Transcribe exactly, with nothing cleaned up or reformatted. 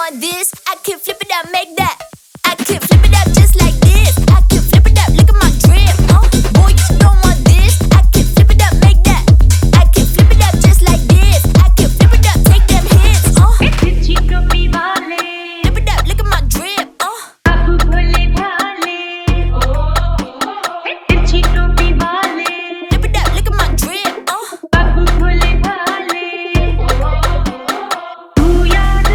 want this, I can flip it and make that.